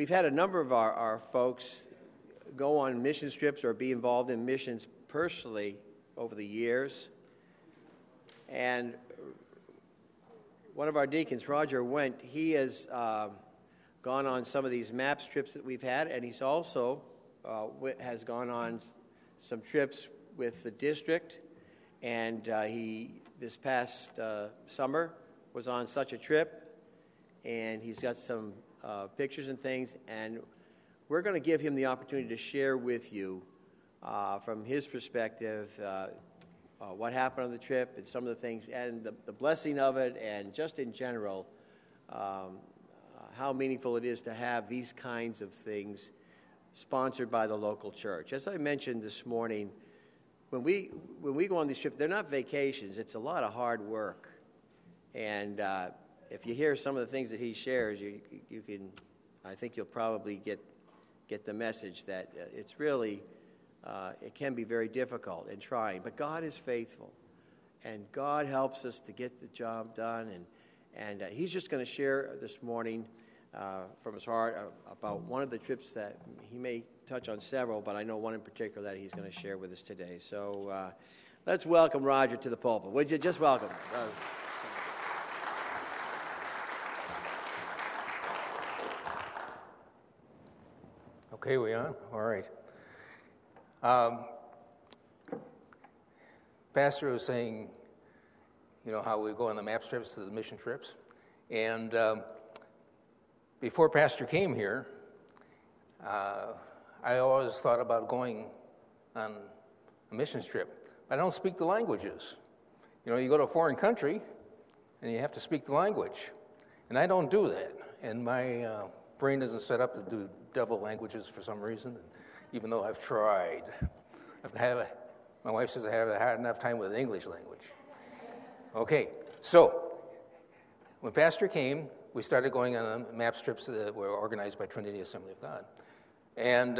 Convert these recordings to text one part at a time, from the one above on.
we've had a number of our folks go on mission trips or be involved in missions personally over the years. And one of our deacons, Roger Wendt, he has gone on some of these MAPS trips that we've had, and he's also has gone on some trips with the district. And he, this past summer, was on such a trip, and he's got some pictures and things, and we're going to give him the opportunity to share with you from his perspective what happened on the trip and some of the things and the blessing of it, and just in general how meaningful it is to have these kinds of things sponsored by the local church. As I mentioned this morning, when we go on these trips, they're not vacations. It's a lot of hard work. And if you hear some of the things that he shares, you can, I think you'll probably get the message that it's really, it can be very difficult and trying. But God is faithful, and God helps us to get the job done. And he's just going to share this morning from his heart about one of the trips that he may touch on several, but I know one in particular that he's going to share with us today. So let's welcome Roger to the pulpit. Would you just welcome? Okay, we on? All right. Pastor was saying, how we go on the MAPS trips to the mission trips. And before Pastor came here, I always thought about going on a missions trip. I don't speak the languages. You go to a foreign country, and you have to speak the language. And I don't do that. And my brain isn't set up to do double languages for some reason, even though I've tried. My wife says I haven't had enough time with the English language. Okay, so when Pastor came, we started going on MAPS trips that were organized by Trinity Assembly of God. And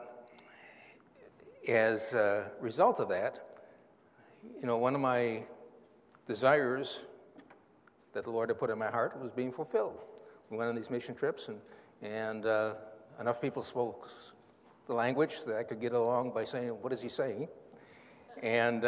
as a result of that, one of my desires that the Lord had put in my heart was being fulfilled. We went on these mission trips, and enough people spoke the language that I could get along by saying, what is he saying? And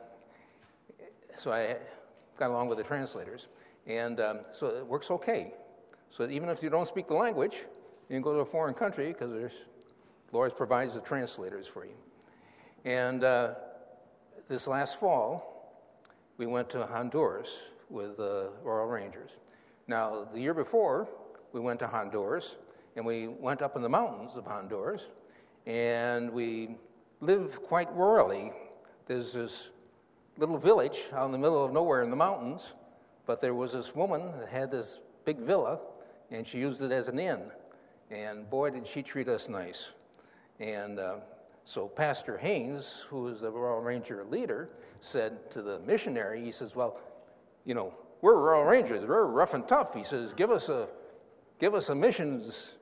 so I got along with the translators. And so it works okay. So even if you don't speak the language, you can go to a foreign country because the Lord provides the translators for you. And this last fall, we went to Honduras with the Royal Rangers. Now, the year before, we went to Honduras, and we went up in the mountains of Honduras, and we lived quite rurally. There's this little village out in the middle of nowhere in the mountains, but there was this woman that had this big villa, and she used it as an inn. And boy, did she treat us nice. And so Pastor Haynes, who was the Royal Ranger leader, said to the missionary, he says, well, we're Royal Rangers, we're rough and tough. He says, give us a missions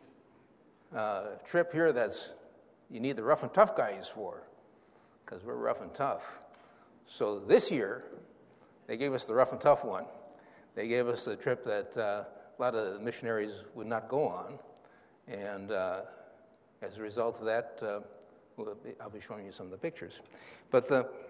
trip here that's you need the rough and tough guys for, because we're rough and tough. So this year, they gave us the rough and tough one. They gave us a trip that a lot of the missionaries would not go on, and as a result of that, I'll be showing you some of the pictures. But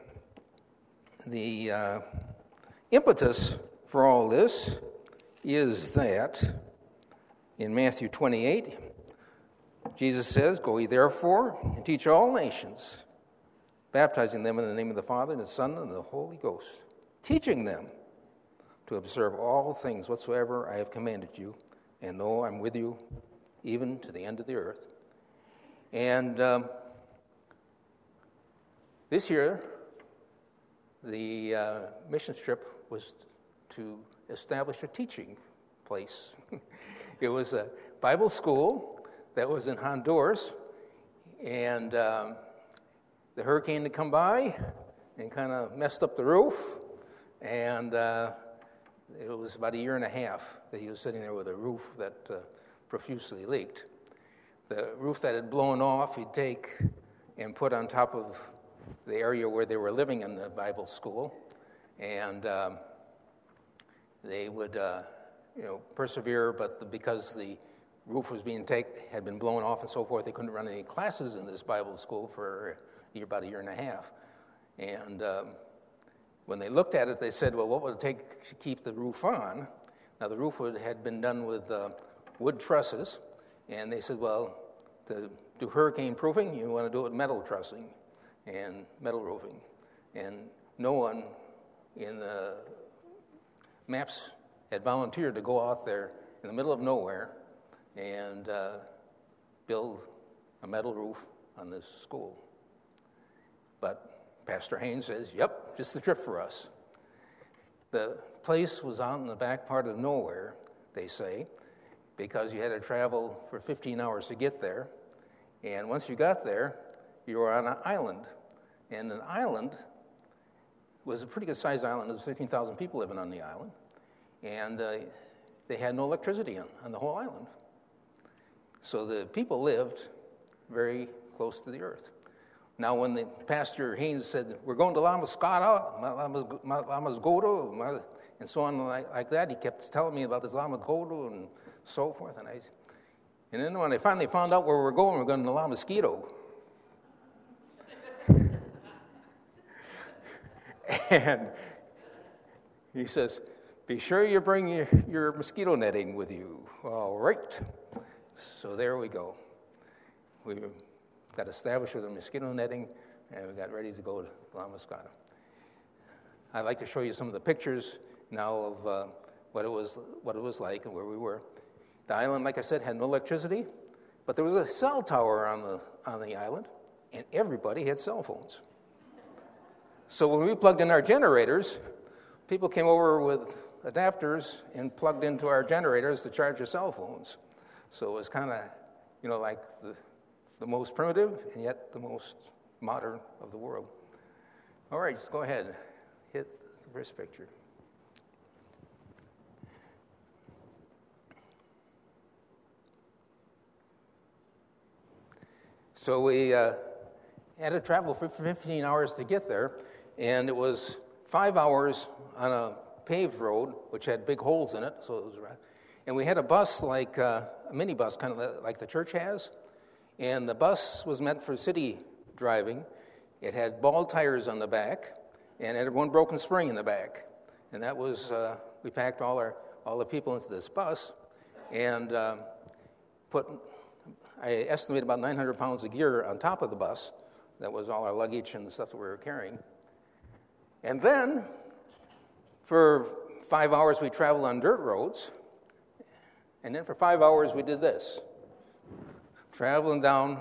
the impetus for all this is that in Matthew 28, Jesus says, "Go ye therefore and teach all nations, baptizing them in the name of the Father and the Son and the Holy Ghost, teaching them to observe all things whatsoever I have commanded you, and lo, I'm with you even to the end of the earth." And this year, the missions trip was to establish a teaching place. It was a Bible school that was in Honduras, and the hurricane had come by and kind of messed up the roof, and it was about a year and a half that he was sitting there with a roof that profusely leaked. The roof that had blown off, he'd take and put on top of the area where they were living in the Bible school, and they would, persevere. But because the roof was had been blown off and so forth. They couldn't run any classes in this Bible school for about a year and a half. And when they looked at it, they said, well, what would it take to keep the roof on? Now, the roof had been done with wood trusses, and they said, well, to do hurricane proofing, you want to do it with metal trussing and metal roofing. And no one in the MAPS had volunteered to go out there in the middle of nowhere and build a metal roof on this school. But Pastor Haynes says, yep, just the trip for us. The place was out in the back part of nowhere, they say, because you had to travel for 15 hours to get there. And once you got there, you were on an island. And an island was a pretty good-sized island. There was 15,000 people living on the island. And they had no electricity on the whole island. So the people lived very close to the earth. Now, when the Pastor Haynes said, we're going to La Moscata, La Mosgoto, and so on like that, he kept telling me about this La Mosgoto and so forth. And then when I finally found out where we're going to La Mosquito. And he says, be sure you bring your mosquito netting with you. All right. So there we go. We got established with the mosquito netting, and we got ready to go to La Moscata. I'd like to show you some of the pictures now of what it was like and where we were. The island, like I said, had no electricity, but there was a cell tower on the island, and everybody had cell phones. So when we plugged in our generators, people came over with adapters and plugged into our generators to charge their cell phones. So it was kind of, like the most primitive and yet the most modern of the world. All right, just go ahead. Hit the first picture. So we had to travel for 15 hours to get there, and it was 5 hours on a paved road, which had big holes in it. So it was, and we had a bus like a minibus, kind of like the church has. And the bus was meant for city driving. It had bald tires on the back, and it had one broken spring in the back. And that was we packed all the people into this bus, and I estimate about 900 pounds of gear on top of the bus. That was all our luggage and the stuff that we were carrying. And then, for 5 hours, we traveled on dirt roads. And then for 5 hours, we did this. Traveling down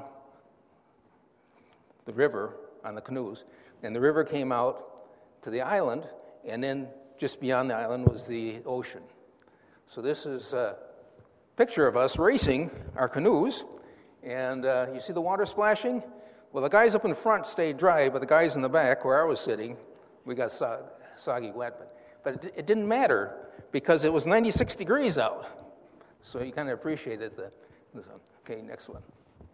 the river on the canoes. And the river came out to the island, and then just beyond the island was the ocean. So this is a picture of us racing our canoes. And you see the water splashing? Well, the guys up in front stayed dry, but the guys in the back, where I was sitting, we got soggy wet. But it didn't matter because it was 96 degrees out. So you kind of appreciated the sun. Okay, next one.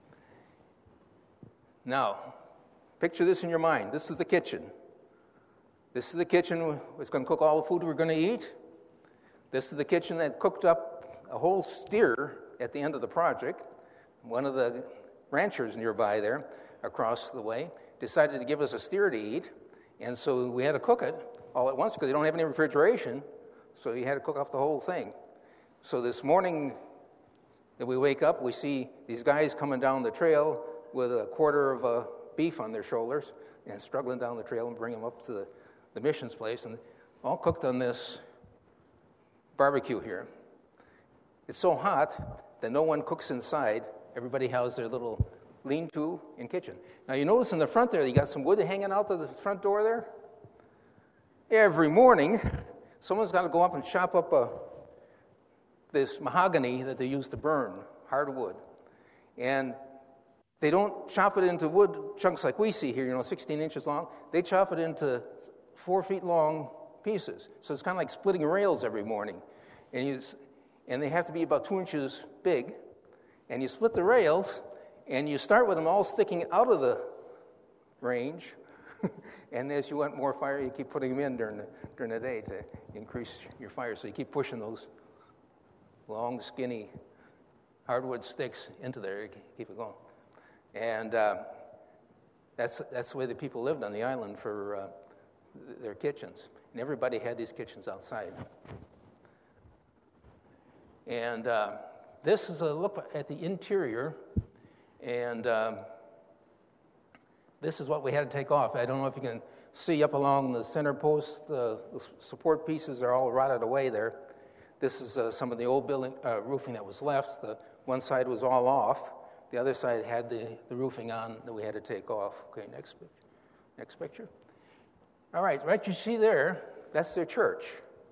Now, picture this in your mind. This is the kitchen. This is the kitchen that's going to cook all the food we're going to eat. This is the kitchen that cooked up a whole steer at the end of the project. One of the ranchers nearby there, across the way, decided to give us a steer to eat, and so we had to cook it all at once because they don't have any refrigeration, so you had to cook up the whole thing. So this morning that we wake up, we see these guys coming down the trail with a quarter of a beef on their shoulders and struggling down the trail and bring them up to the missions place, and all cooked on this barbecue here. It's so hot that no one cooks inside. Everybody has their little lean-to and kitchen. Now, you notice in the front there, you got some wood hanging out of the front door there? Every morning, someone's got to go up and chop up this mahogany that they use to burn, hardwood. And they don't chop it into wood chunks like we see here, 16 inches long. They chop it into 4 feet long pieces. So it's kind of like splitting rails every morning. And they have to be about 2 inches big. And you split the rails, and you start with them all sticking out of the range. And as you want more fire, you keep putting them in during the day to increase your fire. So you keep pushing those long, skinny hardwood sticks into there to keep it going. And that's the way the people lived on the island for their kitchens. And everybody had these kitchens outside. And this is a look at the interior. And this is what we had to take off. I don't know if you can see up along the center post, the support pieces are all rotted away there. This is some of the old building roofing that was left. The one side was all off. The other side had the roofing on that we had to take off. Okay, next picture. All right, you see there, that's their church.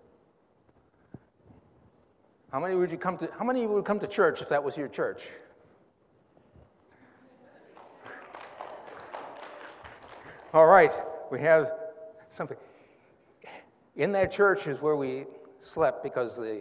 How many would come to church if that was your church? All right, we have something. In that church is where we slept because the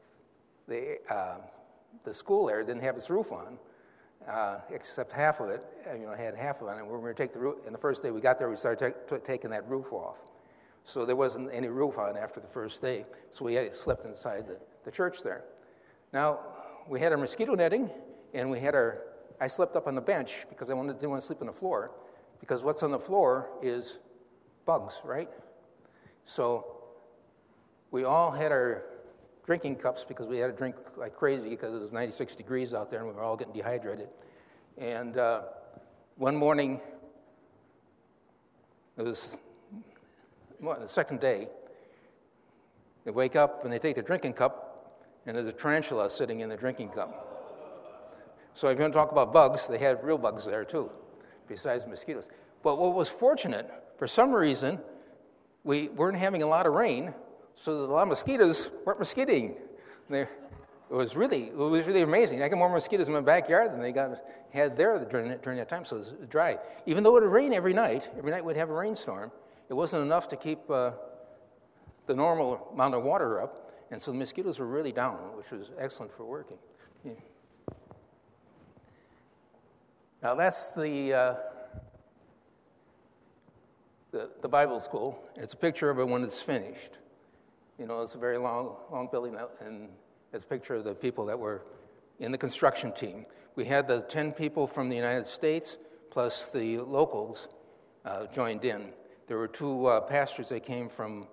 school there didn't have its roof on, except half of it. Had half of it. And we were going to take the roof. And the first day we got there, we started taking that roof off. So there wasn't any roof on after the first day. So we slept inside the church there. Now we had our mosquito netting, and I slept up on the bench because I didn't want to sleep on the floor. Because what's on the floor is bugs, right? So we all had our drinking cups because we had to drink like crazy because it was 96 degrees out there and we were all getting dehydrated. And one morning, it was the second day, they wake up and they take the drinking cup and there's a tarantula sitting in the drinking cup. So if you want to talk about bugs, they had real bugs there too, besides mosquitoes. But what was fortunate, for some reason, we weren't having a lot of rain, so that a lot of mosquitoes weren't mosquitoing. It was really amazing. I got more mosquitoes in my backyard than they had there during that time, so it was dry. Even though it would rain every night we'd have a rainstorm, it wasn't enough to keep the normal amount of water up, and so the mosquitoes were really down, which was excellent for working. Yeah. Now that's the Bible school. It's a picture of it when it's finished. It's a very long building, and it's a picture of the people that were in the construction team. We had the 10 people from the United States, plus the locals joined in. There were two pastors that came from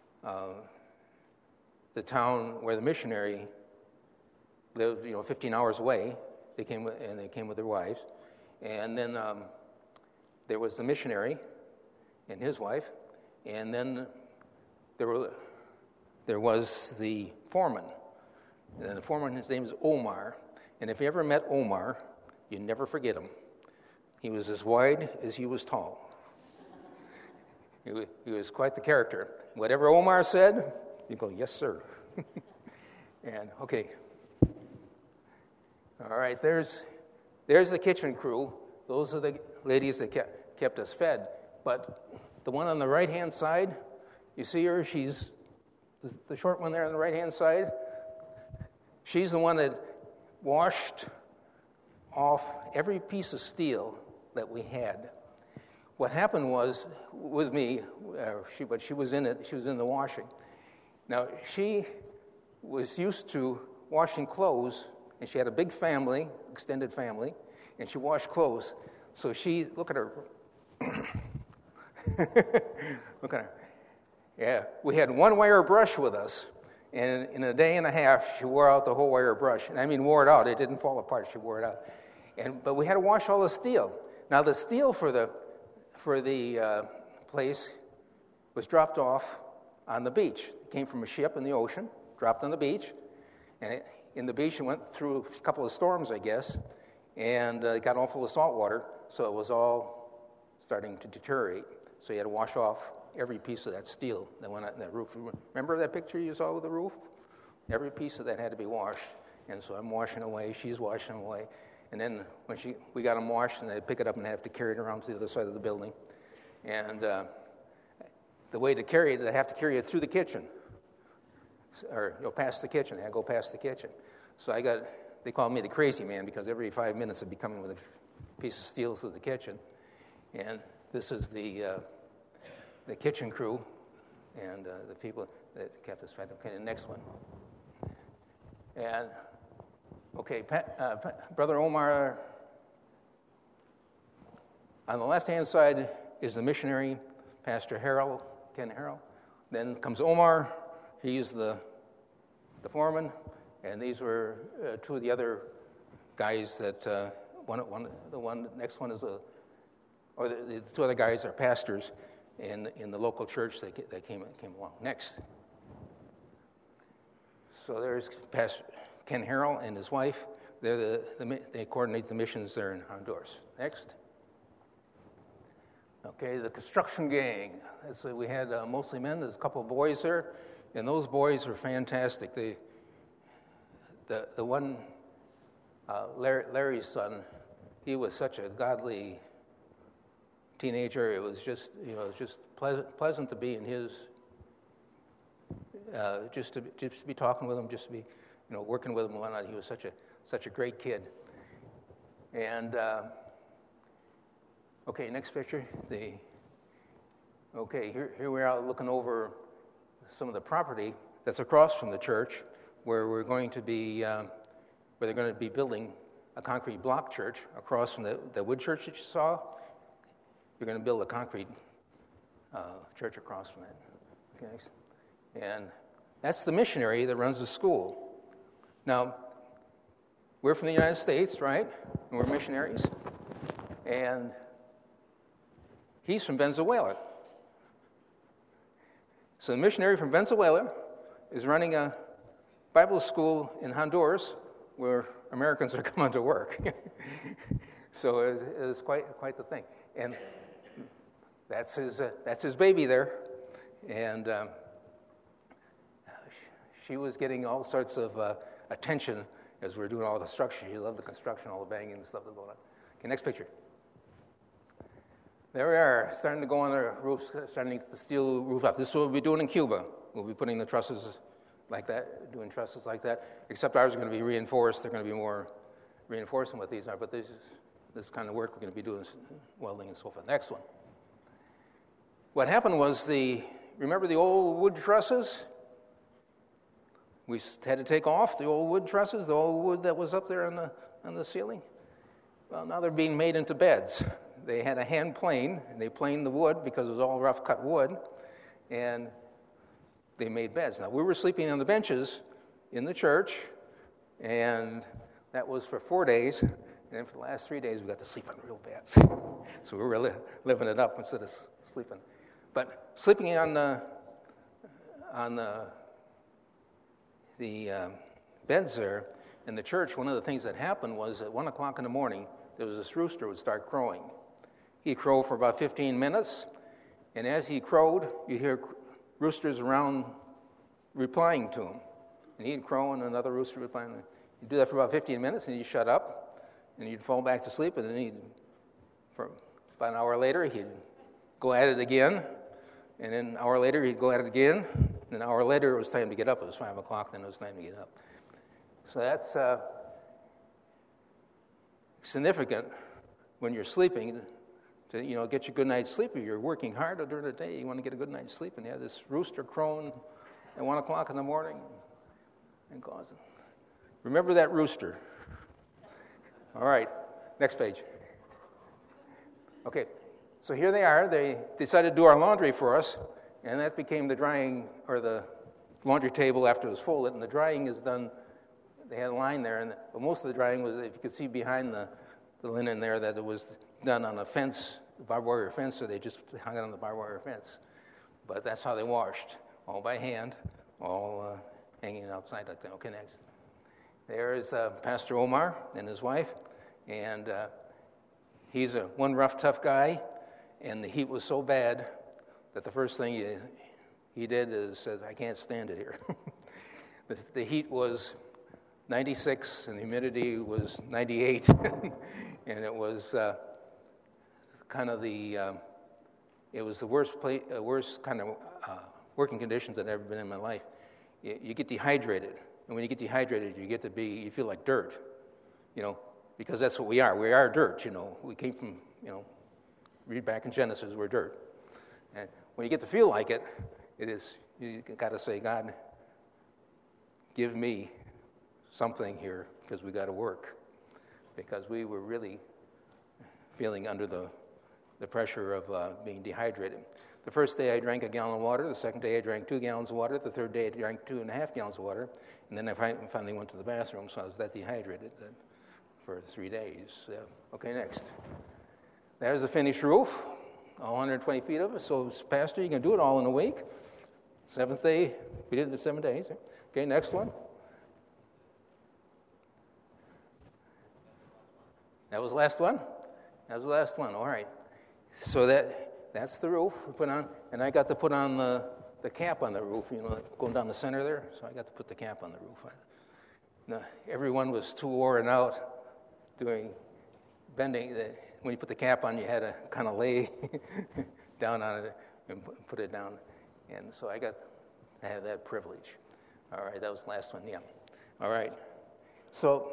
the town where the missionary lived, 15 hours away. They came with their wives. And then there was the missionary and his wife, and then there was the foreman. And the foreman, his name is Omar. And if you ever met Omar, you never forget him. He was as wide as he was tall. He was quite the character. Whatever Omar said, you go, yes, sir. And, okay. All right, there's the kitchen crew. Those are the ladies that kept us fed. But the one on the right-hand side, you see her? She's the short one there on the right-hand side. She's the one that washed off every piece of steel that we had. What happened was, with me, she was in it. She was in the washing. Now, she was used to washing clothes, and she had a big family, extended family, and she washed clothes. So look at her. Look at her. Yeah, we had one wire brush with us, and in a day and a half, she wore out the whole wire brush. And I mean, wore it out. It didn't fall apart. She wore it out. But we had to wash all the steel. Now, the steel for the place was dropped off on the beach. It came from a ship in the ocean, dropped on the beach, and in the beach, it went through a couple of storms, I guess, and it got all full of salt water, so it was all starting to deteriorate. So you had to wash off every piece of that steel that went on that roof. Remember that picture you saw with the roof? Every piece of that had to be washed. And so I'm washing away, she's washing away. And then when we got them washed, and they'd pick it up and have to carry it around to the other side of the building. And the way to carry it, I'd have to carry it through the kitchen. Or past the kitchen. I'd go past the kitchen. So they called me the crazy man because every 5 minutes I'd be coming with a piece of steel through the kitchen. And this is the kitchen crew and the people that kept us fed. Okay, the next one. And Okay, Brother Omar, on the left-hand side is the missionary, Pastor Ken Harrell. Then comes Omar, he's the foreman, and these were two of the other guys that, the next one is the two other guys are pastors in the local church that came along. Next. So there's Pastor Ken Harrell and his wife. They coordinate the missions there in Honduras. Next. Okay, the construction gang. So we had mostly men. There's a couple of boys there, and those boys were fantastic. The one, Larry's son, he was such a godly teenager. It was just, pleasant to be in his. Just to be talking with him, just to be, working with him and whatnot. He was such a great kid. And okay, next picture. Here we are looking over some of the property that's across from the church, where we're going to be, where they're going to be building a concrete block church across from the wood church that you saw. You're going to build a concrete church across from that. Okay, next. And that's the missionary that runs the school. Now, we're from the United States, right? And we're missionaries. And he's from Venezuela. So the missionary from Venezuela is running a Bible school in Honduras where Americans are coming to work. So it's quite the thing. And that's his baby there. And she was getting all sorts of attention as we were doing all the construction. She loved the construction, all the banging and stuff that's going on. Okay, next picture. There we are, starting to go on the roofs, starting to get the steel roof up. This is what we'll be doing in Cuba. We'll be putting the trusses like that, doing trusses like that, except ours are going to be reinforced. They're going to be more reinforced than what these are, but this kind of work we're going to be doing, welding and so forth. Next one. What happened was remember the old wood trusses? We had to take off the old wood trusses, the old wood that was up there on the ceiling. Well, now they're being made into beds. They had a hand plane, and they planed the wood because it was all rough cut wood, and they made beds. Now, we were sleeping on the benches in the church, and that was for 4 days, and then for the last 3 days, we got to sleep on real beds. So we were living it up instead of sleeping. But sleeping on the beds there in the church, one of the things that happened was at 1 o'clock in the morning, there was this rooster would start crowing. He'd crow for about 15 minutes, and as he crowed, you'd hear roosters around replying to him. And he'd crow, and another rooster replying. He'd do that for about 15 minutes, and he'd shut up, and he'd fall back to sleep, and then for about an hour later, he'd go at it again, and then an hour later, he'd go at it again, and an hour later, it was time to get up. It was 5 o'clock, then it was time to get up. So that's significant when you're sleeping to get you a good night's sleep. If you're working hard during the day, you want to get a good night's sleep, and you have this rooster crowing at 1 o'clock in the morning and causing. Remember that rooster. All right, next page. Okay, so here they are. They decided to do our laundry for us, and that became the drying, or the laundry table after it was folded, and the drying is done. They had a line there, but most of the drying was, if you could see behind the linen there, that it was done on a fence, barbed wire fence, so they just hung it on the barbed wire fence. But that's how they washed, all by hand, all hanging outside like that. Okay, next. There's Pastor Omar and his wife, and he's one rough, tough guy, and the heat was so bad that the first thing he did is said, "I can't stand it here." The heat was 96, and the humidity was 98, and it was kind of it was the worst kind of working conditions that I've ever been in my life. You get dehydrated, and when you get dehydrated, you feel like dirt, because that's what we are. We are dirt, We came from, read back in Genesis, we're dirt. And when you get to feel like it, you got to say, God, give me something here because we got to work, because we were really feeling under the pressure of being dehydrated. The first day I drank a gallon of water. The second day I drank 2 gallons of water. The third day I drank 2.5 gallons of water. And then I finally went to the bathroom, so I was that dehydrated for 3 days. Okay, next. There's the finished roof, all 120 feet of it. So, Pastor, you can do it all in a week. Seventh day, we did it in 7 days. Okay, next one. That was the last one? That was the last one, all right. So that's the roof we put on, and I got to put on the cap on the roof, going down the center there, so I got to put the cap on the roof. Now, everyone was too worn out doing bending. When you put the cap on, you had to kind of lay down on it and put it down, and so I had that privilege. All right, that was the last one, yeah. All right, so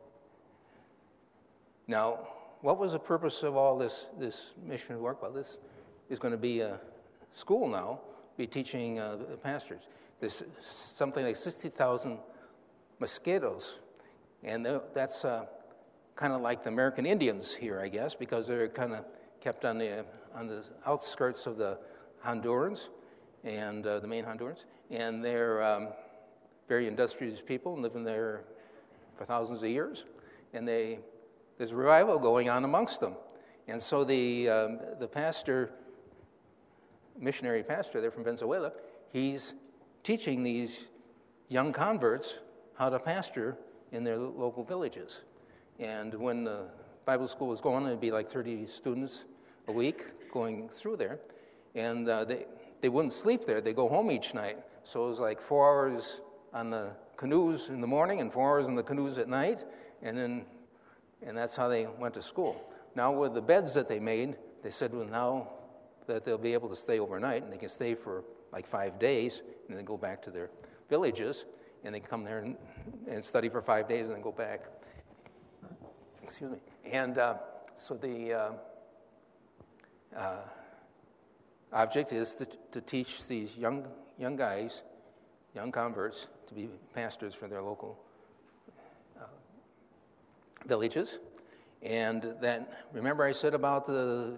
now, what was the purpose of all this mission work? Well, this is going to be a school now, be teaching pastors. There's something like 60,000 mosquitoes, and that's kind of like the American Indians here, I guess, because they're kind of kept on the outskirts of the Hondurans and the main Hondurans, and they're very industrious people and living there for thousands of years, and there's a revival going on amongst them. And so the pastor, missionary pastor there from Venezuela, he's teaching these young converts how to pastor in their local villages. And when the Bible school was going, it'd be like 30 students a week going through there. And they wouldn't sleep there. They go home each night. So it was like 4 hours on the canoes in the morning and 4 hours on the canoes at night. And that's how they went to school. Now with the beds that they made, they said, well, now that they'll be able to stay overnight, and they can stay for like 5 days, and then go back to their villages, and they can come there and study for 5 days and then go back. Excuse me. And so the object is to teach these young guys, young converts, to be pastors for their local villages. And then, remember I said about the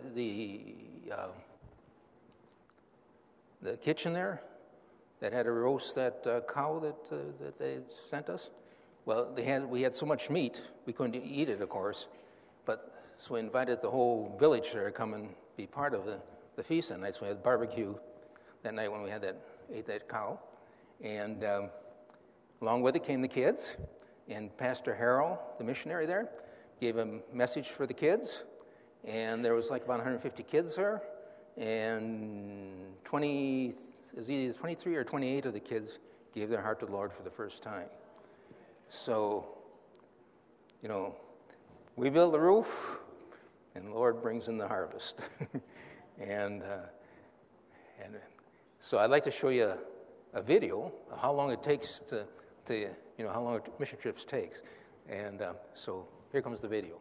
kitchen there that had to roast that cow that they sent us? Well, we had so much meat, we couldn't eat it, of course, but so we invited the whole village there to come and be part of the feast that night. So we had barbecue that night when we ate that cow. And along with it came the kids, and Pastor Harrell, the missionary there, gave a message for the kids, and there was like about 150 kids there, and 23 or 28 of the kids gave their heart to the Lord for the first time. So, we build the roof, and the Lord brings in the harvest. and so I'd like to show you a video of how long it takes to how long mission trips takes. And so here comes the video.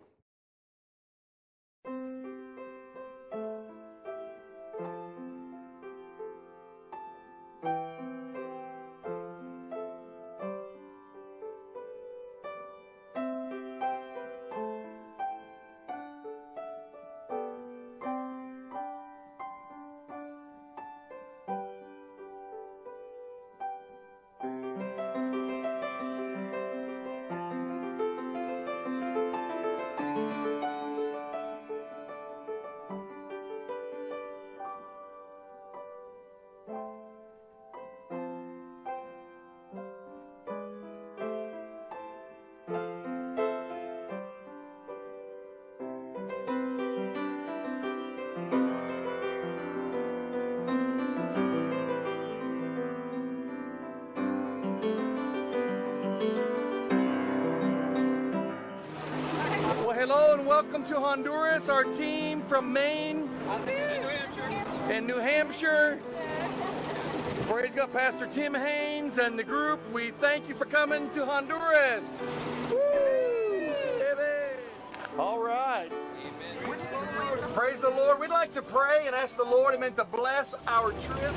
Hello and welcome to Honduras, our team from Maine and New Hampshire. Praise God, Pastor Tim Haynes and the group. We thank you for coming to Honduras. Woo! All right. Amen. Praise the Lord. We'd like to pray and ask the Lord, amen, to bless our trip.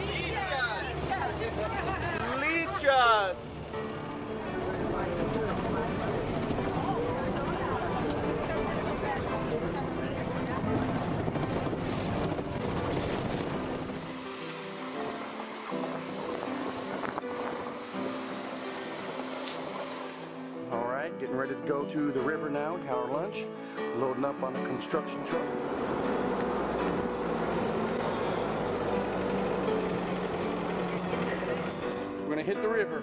Lead us. ready to go to the river now, to our lunch. Loading up on a construction truck. We're going to hit the river.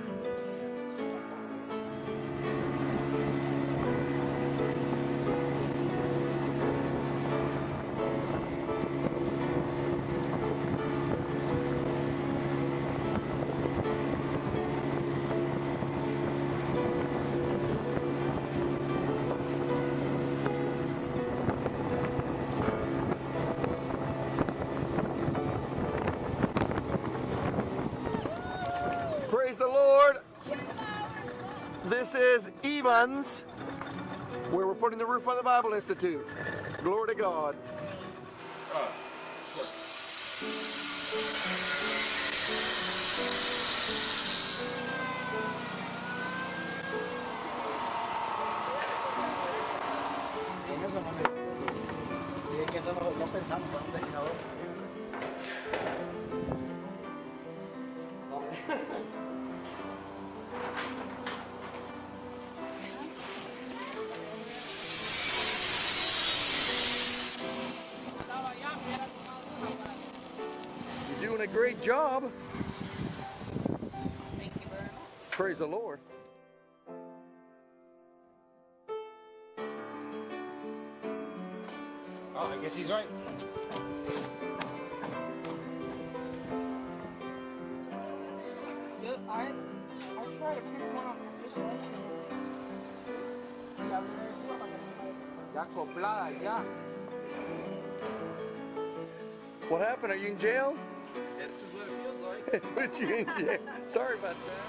Praise the Lord. This is Evans, where we're putting the roof on the Bible Institute. Glory to God. You're doing a great job. Thank you very much. Praise the Lord. Oh, I guess he's right. Yeah, I try to pick one up this way. Ya acoplada, ya. What happened? Are you in jail? That's what it feels like. Put you in jail. Sorry about that.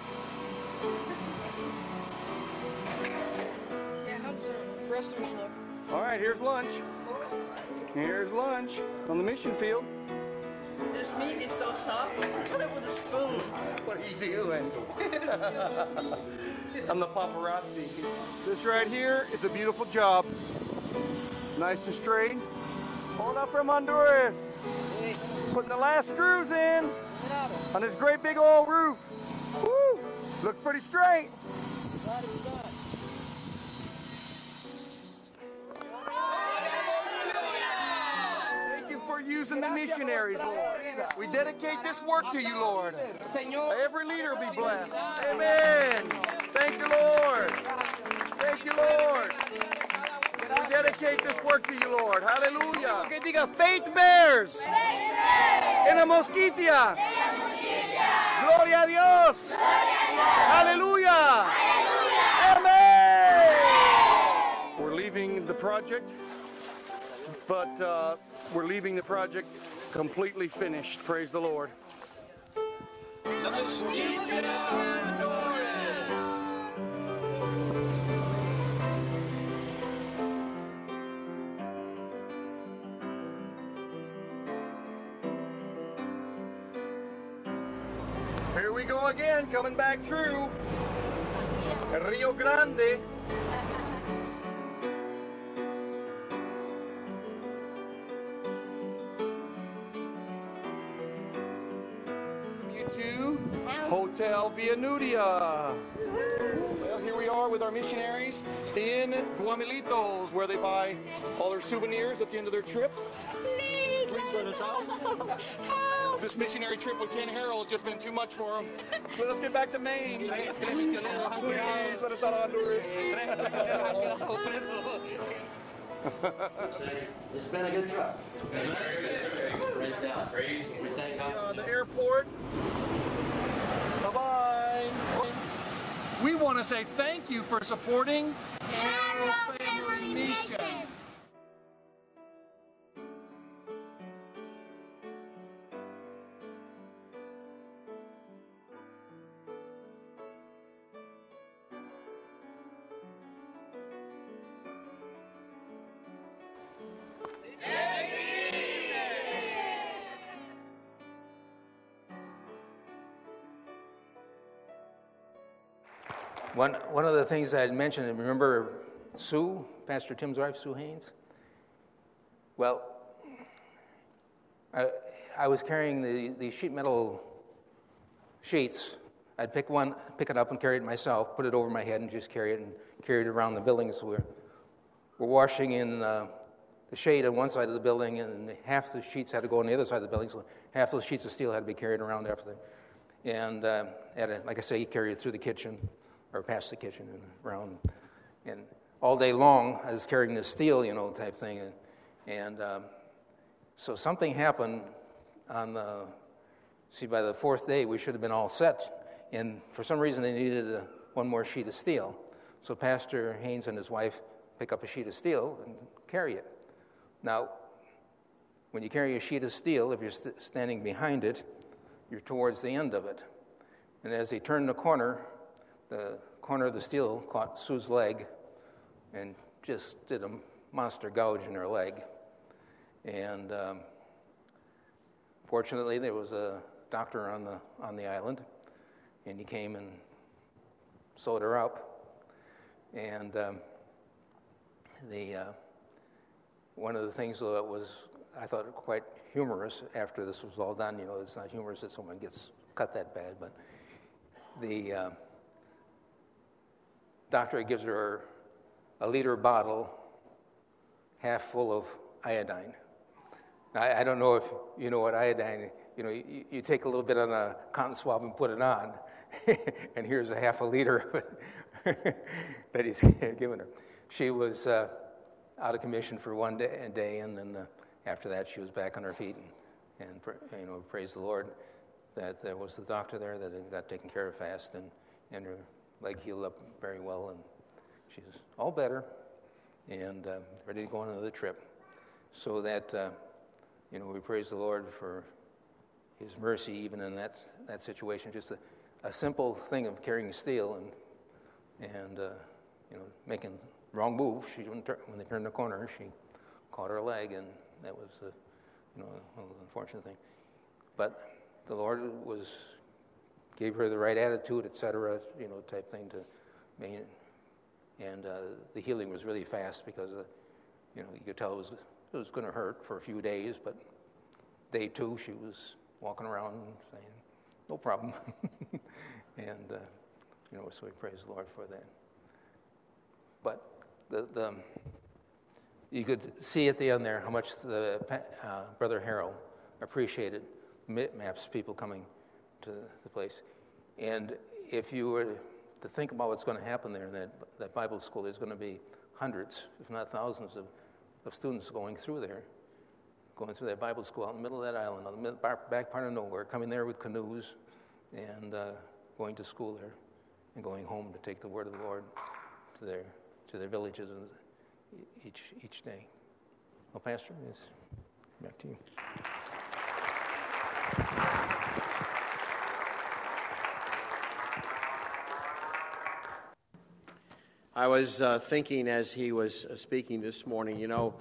Yeah, how's the rest of them look? All right, here's lunch. Here's lunch on the mission field. This meat is so soft, I can cut it with a spoon. What are you doing? I'm the paparazzi. This right here is a beautiful job. Nice and straight. Hold up from Honduras. Putting the last screws in on this great big old roof. Woo! Looks pretty straight. Thank you for using the missionaries, Lord. We dedicate this work to you, Lord. Every leader be blessed. Amen. Thank you, Lord. Thank you, Lord. We dedicate this work to you, Lord. Hallelujah. Que diga, faith bears. En la mosquitia. Gloria a Dios. Hallelujah. Amen. We're leaving the project, but we're leaving the project completely finished. Praise the Lord. Here we go again, coming back through Rio Grande. To Hotel Villanudia. Well, here we are with our missionaries in Guamilitos, where they buy all their souvenirs at the end of their trip. Please let us out. Help! This missionary trip with Ken Harrell has just been too much for them. Let us get back to Maine. Please let us out of Honduras. It's been a good trip. Praise God. We thank God. The airport. Bye-bye. We want to say thank you for supporting Arrow Family Missions. One of the things I had mentioned, remember Sue, Pastor Tim's wife, Sue Haynes? Well, I was carrying the sheet metal sheets I'd pick it up and carry it myself, put it over my head and just carry it around the building. So we're washing in the shade on one side of the building, and half the sheets had to go on the other side of the building, so half those sheets of steel had to be carried around after that. And like I say, you carry it through the kitchen, or past the kitchen and around. And all day long, I was carrying this steel, type thing. And so something happened by the fourth day, we should have been all set. And for some reason, they needed one more sheet of steel. So Pastor Haynes and his wife pick up a sheet of steel and carry it. Now, when you carry a sheet of steel, if you're standing behind it, you're towards the end of it. And as they turned the corner of the steel caught Sue's leg and just did a monster gouge in her leg. And fortunately, there was a doctor on the island, and he came and sewed her up. And one of the things that was, I thought, quite humorous after this was all done, it's not humorous that someone gets cut that bad, but the doctor gives her a liter bottle half full of iodine. Now, I don't know if you know what iodine, you take a little bit on a cotton swab and put it on, and here's a half a liter of it that he's given her. She was out of commission for one day, and then after that she was back on her feet, and praise the Lord that there was the doctor there that it got taken care of fast, and her leg healed up very well, and she's all better and ready to go on another trip. So that we praise the Lord for His mercy even in that situation. Just a simple thing of carrying steel and making wrong move. When they turned the corner, she caught her leg, and that was one of the unfortunate thing. But the Lord gave her the right attitude, etc., type thing to maintain. And the healing was really fast because you could tell it was going to hurt for a few days, but day 2 she was walking around saying, "No problem," and so we praise the Lord for that. But you could see at the end there how much the Brother Harold appreciated MAPS people coming to the place. And if you were to think about what's going to happen there in that Bible school, there's going to be hundreds, if not thousands, of students going through that Bible school out in the middle of that island, on the back part of nowhere, coming there with canoes and going to school there and going home to take the word of the Lord to their villages each day. Well, Pastor, yes, back to you. I was thinking as he was speaking this morning,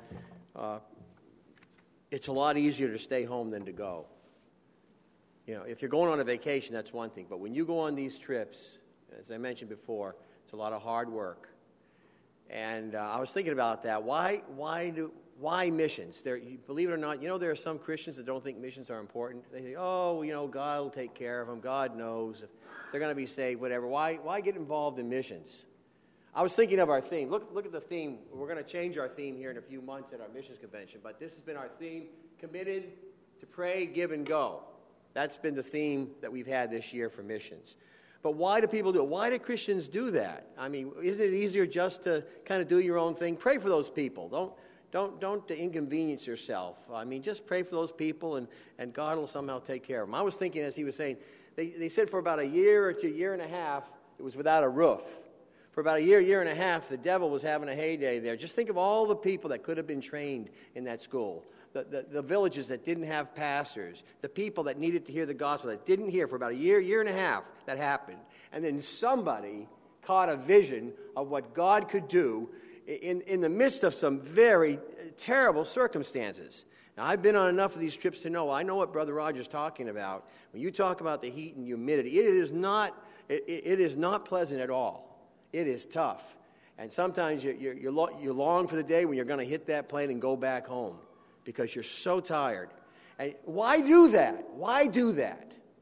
it's a lot easier to stay home than to go. If you're going on a vacation, that's one thing. But when you go on these trips, as I mentioned before, it's a lot of hard work. And I was thinking about that. Why missions? Believe it or not, there are some Christians that don't think missions are important. They think, God will take care of them. God knows if they're going to be saved, whatever. Why get involved in missions? I was thinking of our theme. Look at the theme. We're going to change our theme here in a few months at our missions convention, but this has been our theme: committed to pray, give, and go. That's been the theme that we've had this year for missions. But why do people do it? Why do Christians do that? I mean, isn't it easier just to kind of do your own thing? Pray for those people. Don't inconvenience yourself. I mean, just pray for those people, and God will somehow take care of them. I was thinking, as he was saying, they said for about a year or 2 year and a half, it was without a roof. For about a year and a half, the devil was having a heyday there. Just think of all the people that could have been trained in that school. The villages that didn't have pastors. The people that needed to hear the gospel that didn't hear. For about a year and a half, that happened. And then somebody caught a vision of what God could do in the midst of some very terrible circumstances. Now, I've been on enough of these trips to know. I know what Brother Roger's talking about. When you talk about the heat and humidity, it is not pleasant at all. It is tough. And sometimes you long for the day when you're going to hit that plane and go back home because you're so tired. And why do that? Why do that?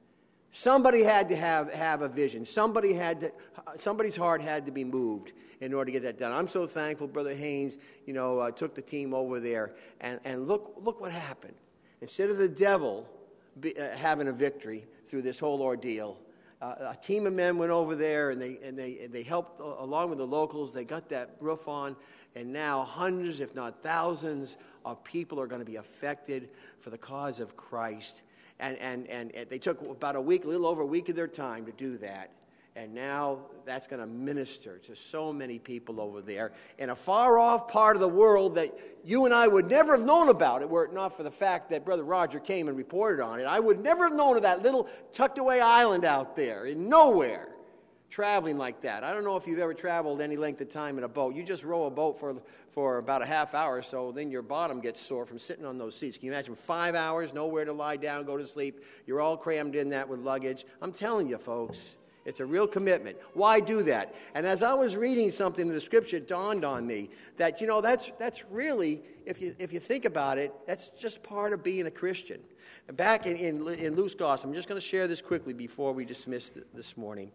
Somebody had to have a vision. Somebody's heart had to be moved in order to get that done. I'm so thankful Brother Haynes, took the team over there. And look what happened. Instead of the devil having a victory through this whole ordeal, a team of men went over there and they helped along with the locals. They got that roof on, and now hundreds, if not thousands, of people are going to be affected for the cause of Christ. And they took about a little over a week of their time to do that. And now that's going to minister to so many people over there in a far-off part of the world that you and I would never have known about it were it not for the fact that Brother Roger came and reported on it. I would never have known of that little tucked-away island out there in nowhere, traveling like that. I don't know if you've ever traveled any length of time in a boat. You just row a boat for about a half hour or so, then your bottom gets sore from sitting on those seats. Can you imagine 5 hours, nowhere to lie down, go to sleep? You're all crammed in that with luggage. I'm telling you, folks, it's a real commitment. Why do that? And as I was reading something in the Scripture, it dawned on me that, that's really, if you think about it, that's just part of being a Christian. Back in Luke's Gospel, I'm just going to share this quickly before we dismiss this morning.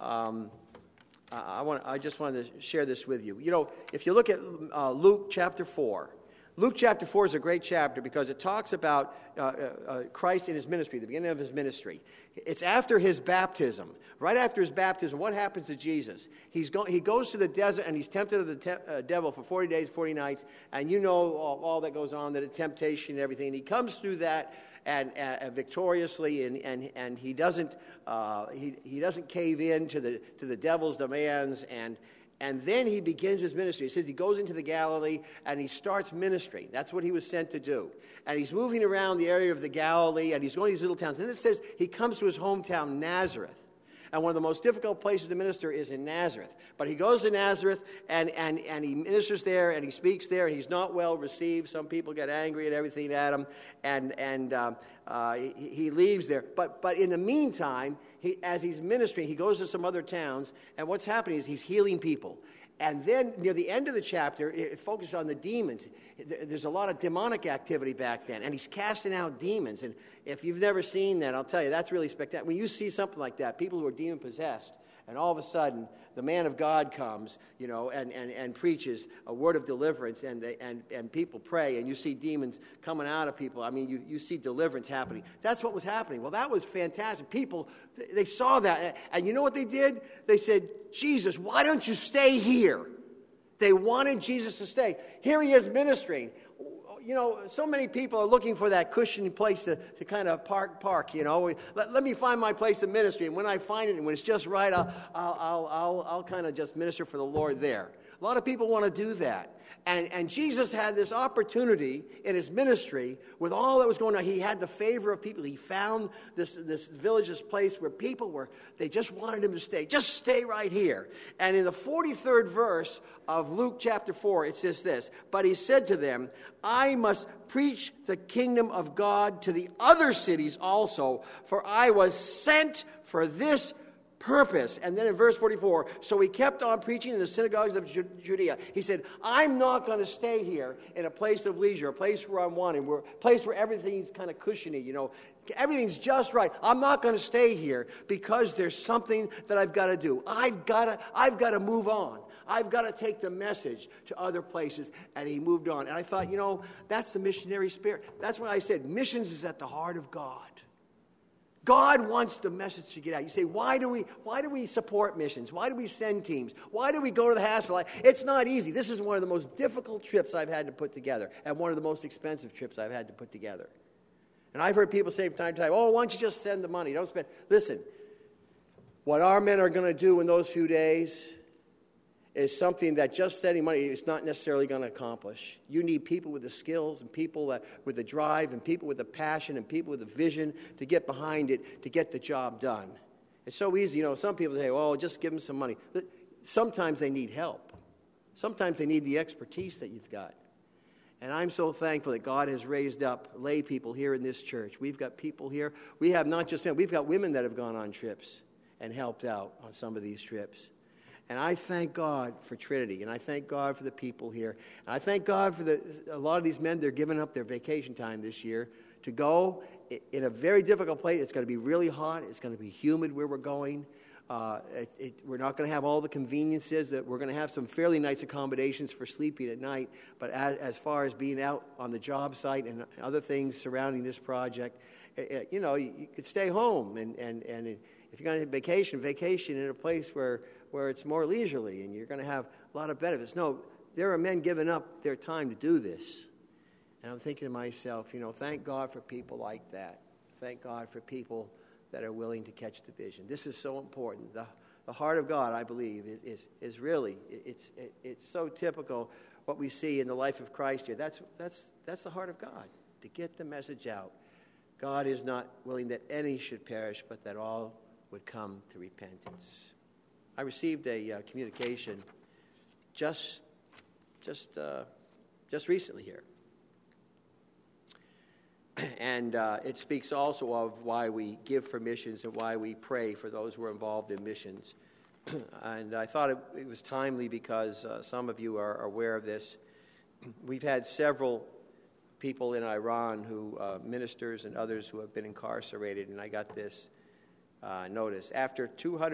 I just wanted to share this with you. If you look at Luke chapter 4, Luke chapter 4 is a great chapter because it talks about Christ in his ministry, the beginning of his ministry. It's after his baptism. Right after his baptism, what happens to Jesus? He goes to the desert and he's tempted of the devil for 40 days, 40 nights. And you know all that goes on, the temptation and everything. And he comes through that and victoriously, and he doesn't cave in to the devil's demands, and then he begins his ministry. It says he goes into the Galilee and he starts ministry. That's what he was sent to do. And he's moving around the area of the Galilee and he's going to these little towns. And then it says he comes to his hometown, Nazareth. And one of the most difficult places to minister is in Nazareth. But he goes to Nazareth and he ministers there and he speaks there and he's not well received. Some people get angry and everything at him, and he leaves there. But in the meantime, as he's ministering, he goes to some other towns, and what's happening is he's healing people. And then near the end of the chapter, it focuses on the demons. There's a lot of demonic activity back then, and he's casting out demons. And if you've never seen that, I'll tell you, that's really spectacular. When you see something like that, people who are demon-possessed, and all of a sudden, the man of God comes, and preaches a word of deliverance, and people pray, and you see demons coming out of people. I mean, you see deliverance happening. That's what was happening. Well, that was fantastic. People, they saw that, and you know what they did? They said, Jesus, why don't you stay here? They wanted Jesus to stay. Here he is ministering. So many people are looking for that cushiony place to kind of park. Let me find my place of ministry, and when I find it, and when it's just right, I'll kind of just minister for the Lord there. A lot of people want to do that. And Jesus had this opportunity in his ministry with all that was going on. He had the favor of people. He found this village, this place where people they just wanted him to stay. Just stay right here. And in the 43rd verse of Luke chapter 4, it says this, "But he said to them, I must preach the kingdom of God to the other cities also, for I was sent for this purpose." And then in verse 44, so he kept on preaching in the synagogues of Judea. He said, I'm not going to stay here in a place of leisure, a place where I'm wanted, a place where everything's kind of cushiony, everything's just right. I'm not going to stay here because there's something that I've got to do. I've got to move on. I've got to take the message to other places. And he moved on. And I thought, that's the missionary spirit. That's what I said. Missions is at the heart of God. God wants the message to get out. You say, why do we support missions? Why do we send teams? Why do we go to the hassle? It's not easy. This is one of the most difficult trips I've had to put together, and one of the most expensive trips I've had to put together. And I've heard people say from time to time, why don't you just send the money? Don't spend. Listen, what our men are going to do in those few days is something that just sending money is not necessarily going to accomplish. You need people with the skills and people with the drive and people with the passion and people with the vision to get behind it, to get the job done. It's so easy. Some people say, just give them some money. Sometimes they need help. Sometimes they need the expertise that you've got. And I'm so thankful that God has raised up lay people here in this church. We've got people here. We have not just men. We've got women that have gone on trips and helped out on some of these trips. And I thank God for Trinity, and I thank God for the people here. And I thank God for a lot of these men, they're giving up their vacation time this year to go in a very difficult place. It's going to be really hot. It's going to be humid where we're going. We're not going to have all the conveniences. That we're going to have some fairly nice accommodations for sleeping at night. But as far as being out on the job site and other things surrounding this project, you could stay home. And if you're going to vacation in a place where it's more leisurely and you're going to have a lot of benefits. No, there are men giving up their time to do this. And I'm thinking to myself, thank God for people like that. Thank God for people that are willing to catch the vision. This is so important. The heart of God, I believe, is really, it's so typical what we see in the life of Christ here. That's the heart of God, to get the message out. God is not willing that any should perish, but that all would come to repentance. I received a communication just recently here. And it speaks also of why we give for missions and why we pray for those who are involved in missions. And I thought it was timely because some of you are aware of this. We've had several people in Iran who, ministers and others who have been incarcerated, and I got this notice. After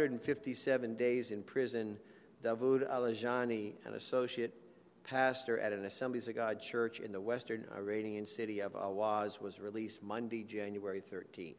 257 days in prison, Davood Alajani, an associate pastor at an Assemblies of God church in the western Iranian city of Awaz, was released Monday, January 13th.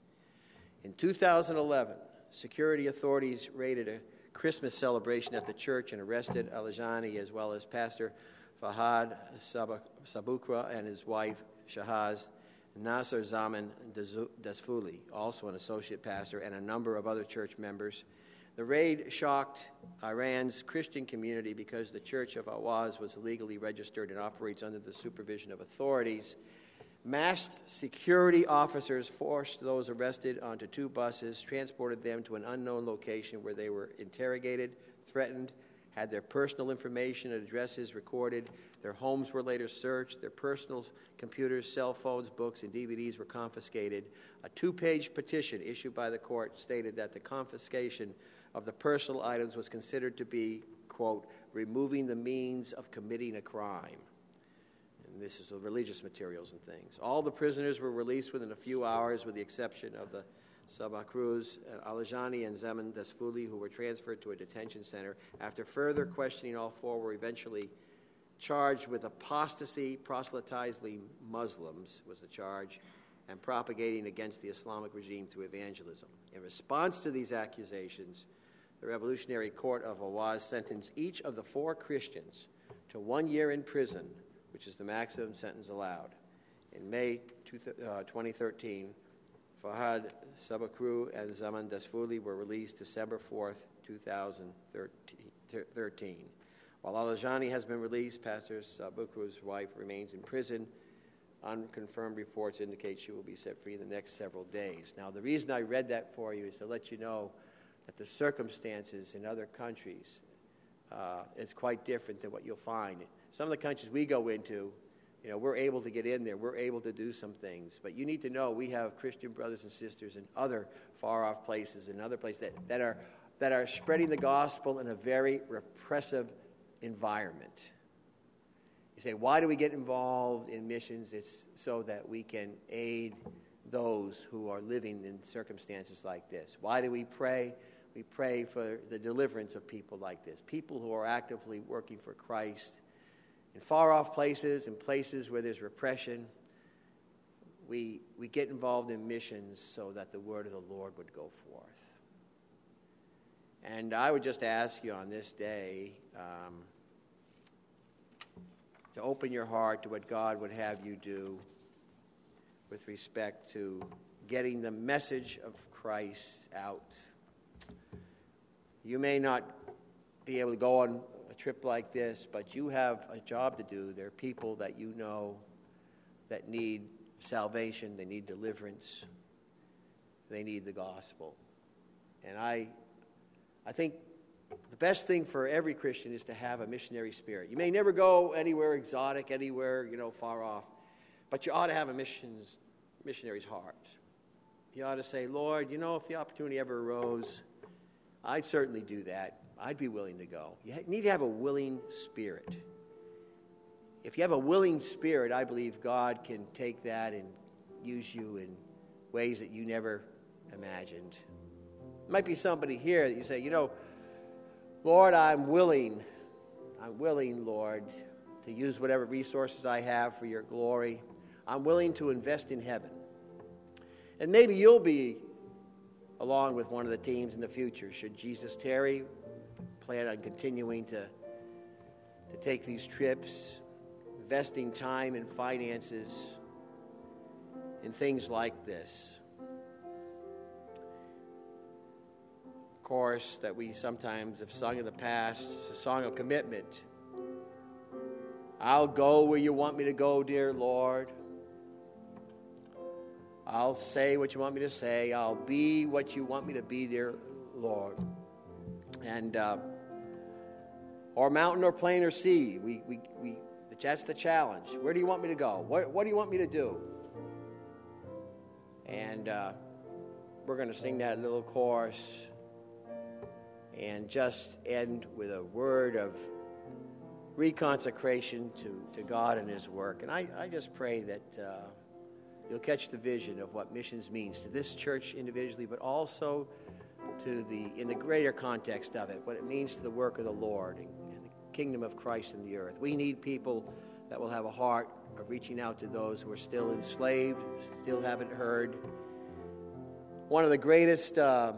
In 2011, security authorities raided a Christmas celebration at the church and arrested Alajani as well as Pastor Fahad Sabukra and his wife Shahaz, Nasser Zaman Dasfuli, also an associate pastor, and a number of other church members. The raid shocked Iran's Christian community because the Church of Awaz was legally registered and operates under the supervision of authorities. Masked security officers forced those arrested onto two buses, transported them to an unknown location where they were interrogated, threatened, had their personal information and addresses recorded. Their homes were later searched. Their personal computers, cell phones, books, and DVDs were confiscated. A 2-page petition issued by the court stated that the confiscation of the personal items was considered to be, quote, removing the means of committing a crime. And this is religious materials and things. All the prisoners were released within a few hours, with the exception of the Sabakrouz, Alajani, and Zaman Dasfuli, who were transferred to a detention center. After further questioning, all four were eventually charged with apostasy, proselytizing Muslims was the charge, and propagating against the Islamic regime through evangelism. In response to these accusations, the Revolutionary Court of Awaz sentenced each of the four Christians to 1 year in prison, which is the maximum sentence allowed. In May 2013, Fahad Sabakru and Zaman Dasfuli were released December 4th, 2013. While Alajani has been released, Pastor Sabakru's wife remains in prison. Unconfirmed reports indicate she will be set free in the next several days. Now, the reason I read that for you is to let you know that the circumstances in other countries is quite different than what you'll find. Some of the countries we go into, we're able to get in there. We're able to do some things. But you need to know we have Christian brothers and sisters in other far-off places and other places that are spreading the gospel in a very repressive environment. You say, why do we get involved in missions? It's so that we can aid those who are living in circumstances like this. Why do we pray? We pray for the deliverance of people like this, people who are actively working for Christ in far-off places and places where there's repression. We get involved in missions so that the word of the Lord would go forth. And I would just ask you on this day to open your heart to what God would have you do with respect to getting the message of Christ out. You may not be able to go on a trip like this, but you have a job to do. There are people that you know that need salvation, they need deliverance, they need the gospel. And I think the best thing for every Christian is to have a missionary spirit. You may never go anywhere exotic, anywhere, far off, but you ought to have a missionary's heart. You ought to say, Lord, if the opportunity ever arose, I'd certainly do that. I'd be willing to go. You need to have a willing spirit. If you have a willing spirit, I believe God can take that and use you in ways that you never imagined. There might be somebody here that you say, Lord, I'm willing, Lord, to use whatever resources I have for your glory. I'm willing to invest in heaven. And maybe you'll be along with one of the teams in the future. Should Jesus tarry, plan on continuing to take these trips, investing time and finances in things like this. Chorus that we sometimes have sung in the past. It's a song of commitment. I'll go where you want me to go, dear Lord. I'll say what you want me to say. I'll be what you want me to be, dear Lord. And or mountain or plain or sea, that's the challenge. Where do you want me to go? What do you want me to do? And we're going to sing that little chorus and just end with a word of reconsecration to God and His work. And I just pray that you'll catch the vision of what missions means to this church individually, but also in the greater context of it, what it means to the work of the Lord and the kingdom of Christ in the earth. We need people that will have a heart of reaching out to those who are still enslaved, still haven't heard. One of the greatest,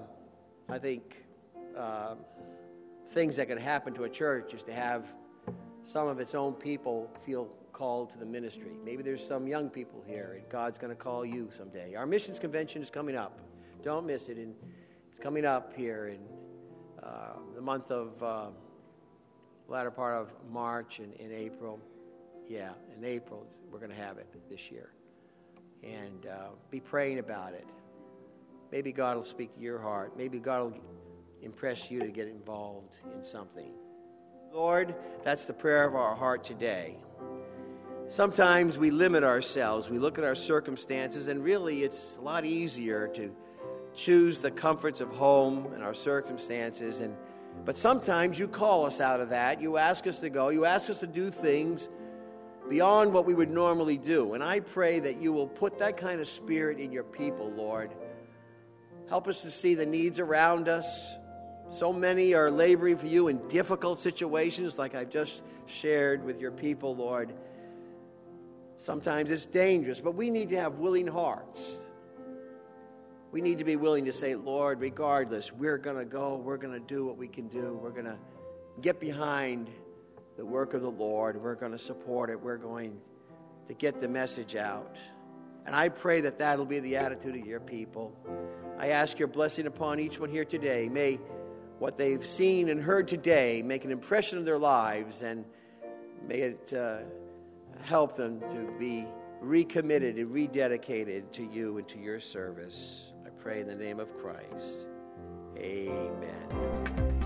things that can happen to a church is to have some of its own people feel called to the ministry. Maybe there's some young people here, and God's going to call you someday. Our missions convention is coming up. Don't miss it. And it's coming up here in the month of latter part of March and in April. Yeah, in April we're going to have it this year. And be praying about it. Maybe God will speak to your heart. Maybe God will impress you to get involved in something. Lord, that's the prayer of our heart today. Sometimes we limit ourselves. We look at our circumstances, and really it's a lot easier to choose the comforts of home and our circumstances. But sometimes you call us out of that. You ask us to go. You ask us to do things beyond what we would normally do. And I pray that you will put that kind of spirit in your people, Lord. Help us to see the needs around us. So many are laboring for you in difficult situations like I've just shared with your people, Lord. Sometimes it's dangerous, but we need to have willing hearts. We need to be willing to say, Lord, regardless, we're going to go, we're going to do what we can do. We're going to get behind the work of the Lord. We're going to support it. We're going to get the message out. And I pray that that'll be the attitude of your people. I ask your blessing upon each one here today. May what they've seen and heard today make an impression on their lives, and may it help them to be recommitted and rededicated to you and to your service. I pray in the name of Christ. Amen.